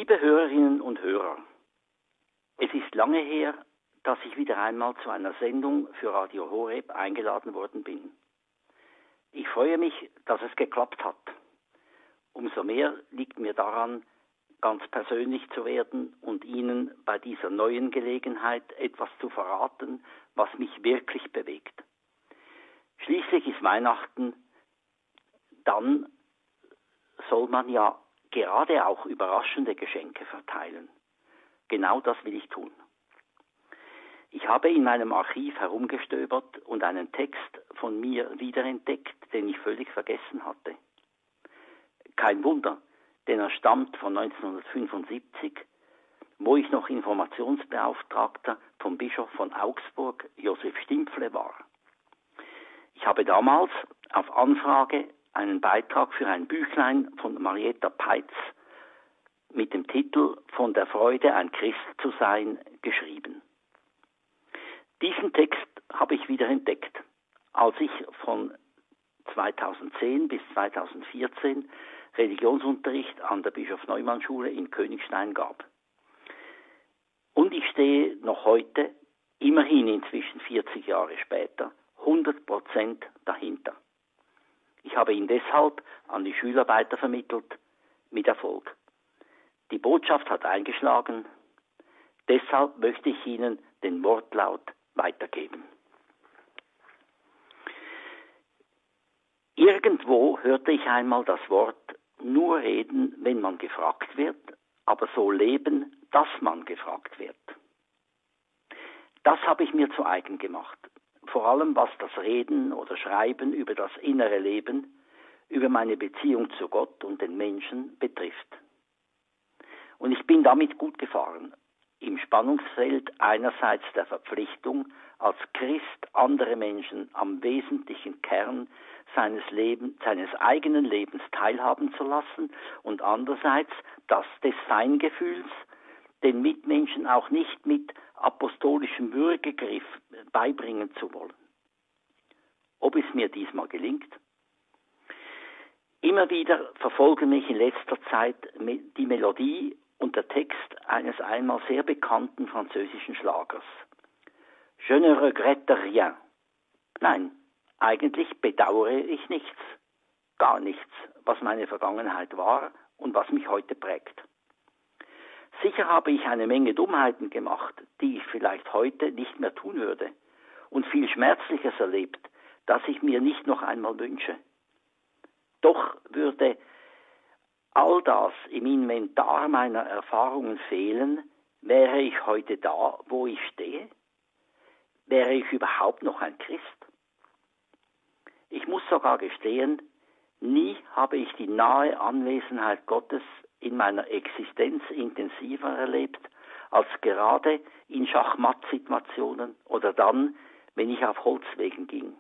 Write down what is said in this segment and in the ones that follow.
Liebe Hörerinnen und Hörer, es ist lange her, dass ich wieder einmal zu einer Sendung für Radio Horeb eingeladen worden bin. Ich freue mich, dass es geklappt hat. Umso mehr liegt mir daran, ganz persönlich zu werden und Ihnen bei dieser neuen Gelegenheit etwas zu verraten, was mich wirklich bewegt. Schließlich ist Weihnachten, dann soll man ja gerade auch überraschende Geschenke verteilen. Genau das will ich tun. Ich habe in meinem Archiv herumgestöbert und einen Text von mir wiederentdeckt, den ich völlig vergessen hatte. Kein Wunder, denn er stammt von 1975, wo ich noch Informationsbeauftragter vom Bischof von Augsburg, Josef Stimpfle, war. Ich habe damals auf Anfrage einen Beitrag für ein Büchlein von Marietta Peitz mit dem Titel »Von der Freude, ein Christ zu sein« geschrieben. Diesen Text habe ich wieder entdeckt, als ich von 2010 bis 2014 Religionsunterricht an der Bischof-Neumann-Schule in Königstein gab. Und ich stehe noch heute, immerhin inzwischen 40 Jahre später, 100% dahinter. Ich habe ihn deshalb an die Schüler weitervermittelt, mit Erfolg. Die Botschaft hat eingeschlagen, deshalb möchte ich Ihnen den Wortlaut weitergeben. Irgendwo hörte ich einmal das Wort nur reden, wenn man gefragt wird, aber so leben, dass man gefragt wird. Das habe ich mir zu eigen gemacht. Vor allem was das Reden oder Schreiben über das innere Leben, über meine Beziehung zu Gott und den Menschen betrifft. Und ich bin damit gut gefahren. Im Spannungsfeld einerseits der Verpflichtung, als Christ andere Menschen am wesentlichen Kern seines eigenen Lebens teilhaben zu lassen und andererseits das des Feingefühls, den Mitmenschen auch nicht mit apostolischem Würgegriff beibringen zu wollen. Ob es mir diesmal gelingt? Immer wieder verfolgen mich in letzter Zeit die Melodie und der Text eines einmal sehr bekannten französischen Schlagers. Je ne regrette rien. Nein, eigentlich bedauere ich nichts, gar nichts, was meine Vergangenheit war und was mich heute prägt. Sicher habe ich eine Menge Dummheiten gemacht, die ich vielleicht heute nicht mehr tun würde und viel Schmerzliches erlebt, das ich mir nicht noch einmal wünsche. Doch würde all das im Inventar meiner Erfahrungen fehlen, wäre ich heute da, wo ich stehe? Wäre ich überhaupt noch ein Christ? Ich muss sogar gestehen, nie habe ich die nahe Anwesenheit Gottes in meiner Existenz intensiver erlebt, als gerade in Schachmattsituationen oder dann, wenn ich auf Holzwegen ging.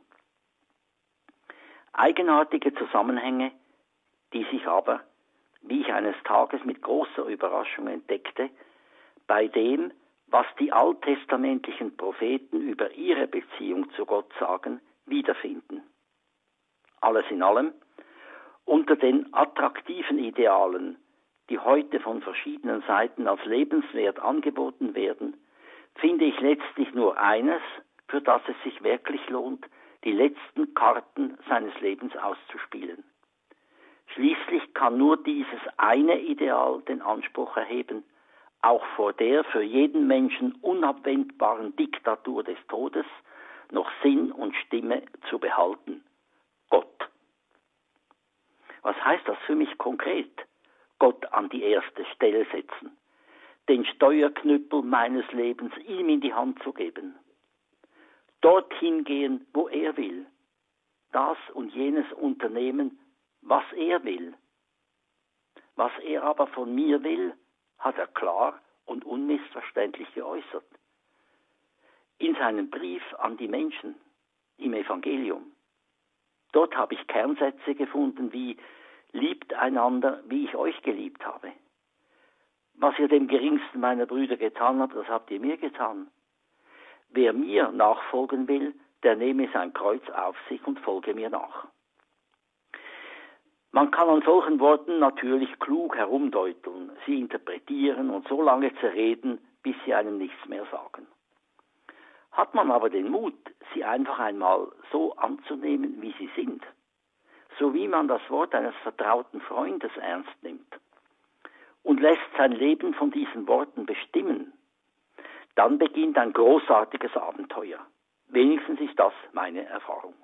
Eigenartige Zusammenhänge, die sich aber, wie ich eines Tages mit großer Überraschung entdeckte, bei dem, was die alttestamentlichen Propheten über ihre Beziehung zu Gott sagen, wiederfinden. Alles in allem, unter den attraktiven Idealen, die heute von verschiedenen Seiten als lebenswert angeboten werden, finde ich letztlich nur eines, für das es sich wirklich lohnt, die letzten Karten seines Lebens auszuspielen. Schließlich kann nur dieses eine Ideal den Anspruch erheben, auch vor der für jeden Menschen unabwendbaren Diktatur des Todes noch Sinn und Stimme zu behalten: Gott. Was heißt das für mich konkret? Gott an die erste Stelle setzen, den Steuerknüppel meines Lebens ihm in die Hand zu geben, dorthin gehen, wo er will, das und jenes unternehmen, was er will. Was er aber von mir will, hat er klar und unmissverständlich geäußert. In seinem Brief an die Menschen, im Evangelium. Dort habe ich Kernsätze gefunden wie: Liebt einander, wie ich euch geliebt habe. Was ihr dem geringsten meiner Brüder getan habt, das habt ihr mir getan. Wer mir nachfolgen will, der nehme sein Kreuz auf sich und folge mir nach. Man kann an solchen Worten natürlich klug herumdeuteln, sie interpretieren und so lange zerreden, bis sie einem nichts mehr sagen. Hat man aber den Mut, sie einfach einmal so anzunehmen, wie sie sind, so wie man das Wort eines vertrauten Freundes ernst nimmt, und lässt sein Leben von diesen Worten bestimmen, dann beginnt ein großartiges Abenteuer. Wenigstens ist das meine Erfahrung.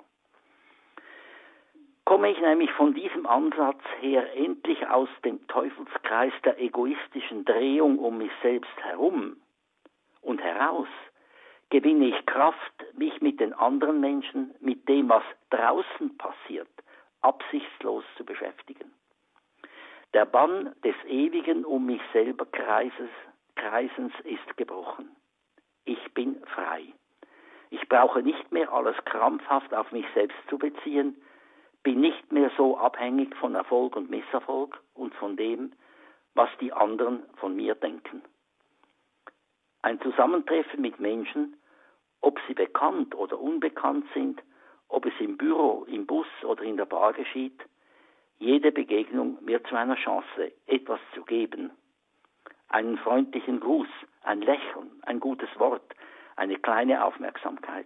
Komme ich nämlich von diesem Ansatz her endlich aus dem Teufelskreis der egoistischen Drehung um mich selbst herum und heraus, gewinne ich Kraft, mich mit den anderen Menschen, mit dem, was draußen passiert, absichtslos zu beschäftigen. Der Bann des ewigen um mich selber Kreisens ist gebrochen. Ich bin frei. Ich brauche nicht mehr alles krampfhaft auf mich selbst zu beziehen, bin nicht mehr so abhängig von Erfolg und Misserfolg und von dem, was die anderen von mir denken. Ein Zusammentreffen mit Menschen, ob sie bekannt oder unbekannt sind, ob es im Büro, im Bus oder in der Bar geschieht, jede Begegnung wird zu einer Chance, etwas zu geben. Einen freundlichen Gruß, ein Lächeln, ein gutes Wort, eine kleine Aufmerksamkeit.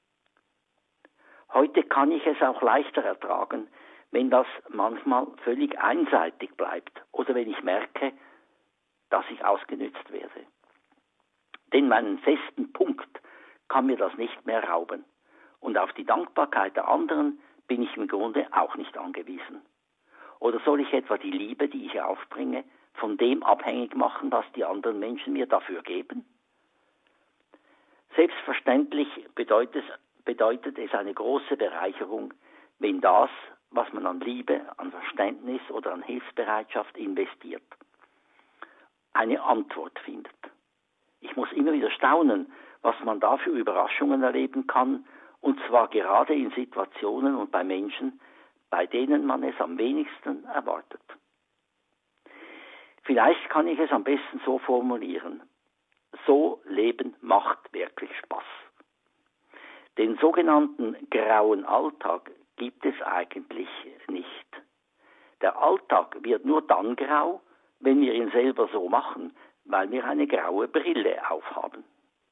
Heute kann ich es auch leichter ertragen, wenn das manchmal völlig einseitig bleibt oder wenn ich merke, dass ich ausgenützt werde. Denn meinen festen Punkt kann mir das nicht mehr rauben. Und auf die Dankbarkeit der anderen bin ich im Grunde auch nicht angewiesen. Oder soll ich etwa die Liebe, die ich aufbringe, von dem abhängig machen, was die anderen Menschen mir dafür geben? Selbstverständlich bedeutet es eine große Bereicherung, wenn das, was man an Liebe, an Verständnis oder an Hilfsbereitschaft investiert, eine Antwort findet. Ich muss immer wieder staunen, was man da für Überraschungen erleben kann, und zwar gerade in Situationen und bei Menschen, bei denen man es am wenigsten erwartet. Vielleicht kann ich es am besten so formulieren. So Leben macht wirklich Spaß. Den sogenannten grauen Alltag gibt es eigentlich nicht. Der Alltag wird nur dann grau, wenn wir ihn selber so machen, weil wir eine graue Brille aufhaben.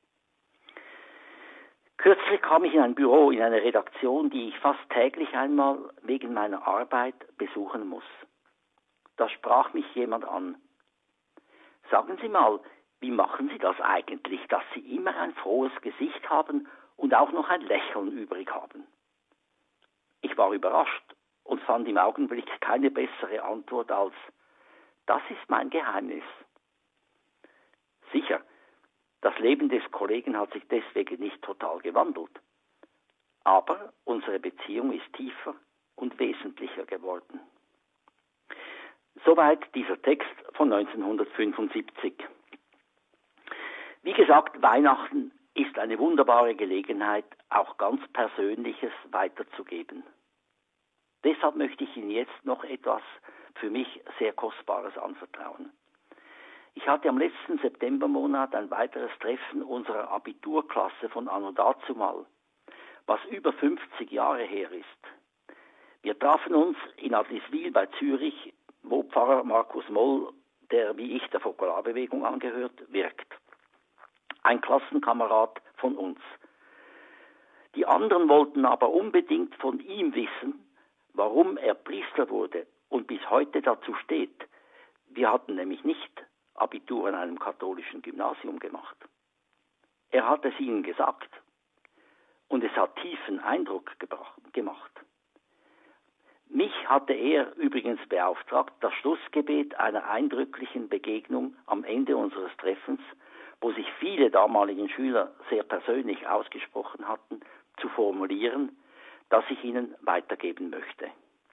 Kürzlich kam ich in ein Büro, in eine Redaktion, die ich fast täglich einmal wegen meiner Arbeit besuchen muss. Da sprach mich jemand an. Sagen Sie mal, wie machen Sie das eigentlich, dass Sie immer ein frohes Gesicht haben und auch noch ein Lächeln übrig haben? Ich war überrascht und fand im Augenblick keine bessere Antwort als, das ist mein Geheimnis. Sicher, das Leben des Kollegen hat sich deswegen nicht total gewandelt. Aber unsere Beziehung ist tiefer und wesentlicher geworden. Soweit dieser Text von 1975. Wie gesagt, Weihnachten ist eine wunderbare Gelegenheit, auch ganz Persönliches weiterzugeben. Deshalb möchte ich Ihnen jetzt noch etwas für mich sehr Kostbares anvertrauen. Ich hatte am letzten Septembermonat ein weiteres Treffen unserer Abiturklasse von anno dazumal, was über 50 Jahre her ist. Wir trafen uns in Adliswil bei Zürich, wo Pfarrer Markus Moll, der wie ich der Fokularbewegung angehört, wirkt. Ein Klassenkamerad von uns. Die anderen wollten aber unbedingt von ihm wissen, warum er Priester wurde und bis heute dazu steht. Wir hatten nämlich nicht Abitur in einem katholischen Gymnasium gemacht. Er hat es ihnen gesagt und es hat tiefen Eindruck gemacht. Mich hatte er übrigens beauftragt, das Schlussgebet einer eindrücklichen Begegnung am Ende unseres Treffens, wo sich viele damaligen Schüler sehr persönlich ausgesprochen hatten, zu formulieren, das ich Ihnen weitergeben möchte.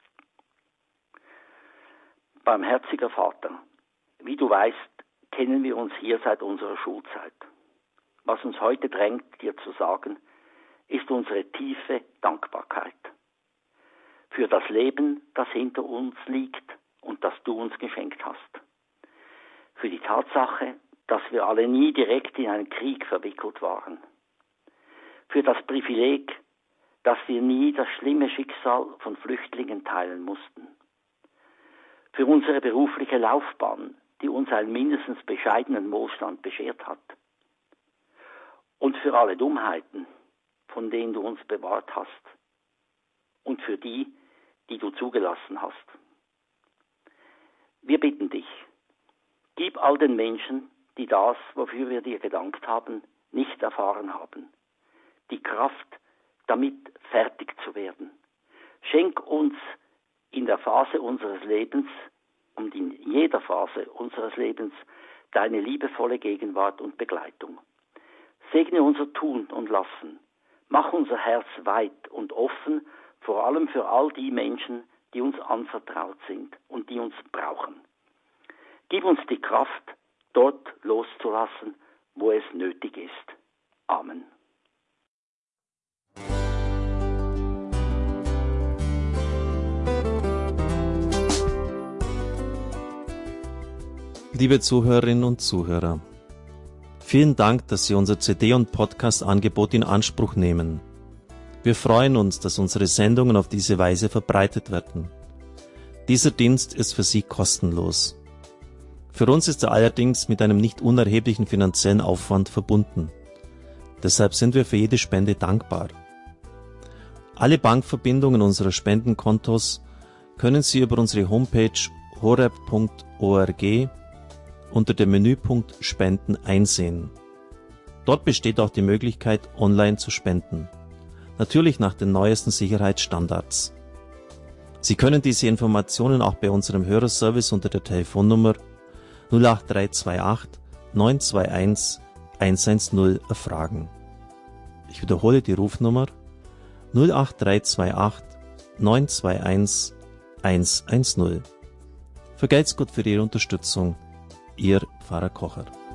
Barmherziger Vater, wie du weißt, kennen wir uns hier seit unserer Schulzeit. Was uns heute drängt, dir zu sagen, ist unsere tiefe Dankbarkeit für das Leben, das hinter uns liegt und das du uns geschenkt hast. Für die Tatsache, dass wir alle nie direkt in einen Krieg verwickelt waren. Für das Privileg, dass wir nie das schlimme Schicksal von Flüchtlingen teilen mussten. für unsere berufliche Laufbahn, die uns einen mindestens bescheidenen Wohlstand beschert hat. Und für alle Dummheiten, von denen du uns bewahrt hast. Und für die, die du zugelassen hast. Wir bitten dich, gib all den Menschen, die das, wofür wir dir gedankt haben, nicht erfahren haben, die Kraft, damit fertig zu werden. Schenk uns in der Phase unseres Lebens und in jeder Phase unseres Lebens deine liebevolle Gegenwart und Begleitung. Segne unser Tun und Lassen. Mach unser Herz weit und offen, vor allem für all die Menschen, die uns anvertraut sind und die uns brauchen. Gib uns die Kraft, dort loszulassen, wo es nötig ist. Amen. Liebe Zuhörerinnen und Zuhörer, vielen Dank, dass Sie unser CD- und Podcast-Angebot in Anspruch nehmen. Wir freuen uns, dass unsere Sendungen auf diese Weise verbreitet werden. Dieser Dienst ist für Sie kostenlos. Für uns ist er allerdings mit einem nicht unerheblichen finanziellen Aufwand verbunden. Deshalb sind wir für jede Spende dankbar. Alle Bankverbindungen unserer Spendenkontos können Sie über unsere Homepage horeb.org unter dem Menüpunkt Spenden einsehen. Dort besteht auch die Möglichkeit, online zu spenden. Natürlich nach den neuesten Sicherheitsstandards. Sie können diese Informationen auch bei unserem Hörerservice unter der Telefonnummer 08328 921 110 erfragen. Ich wiederhole die Rufnummer 08328 921 110. Vergelt's Gott für Ihre Unterstützung. Ihr Pfarrer Kocher.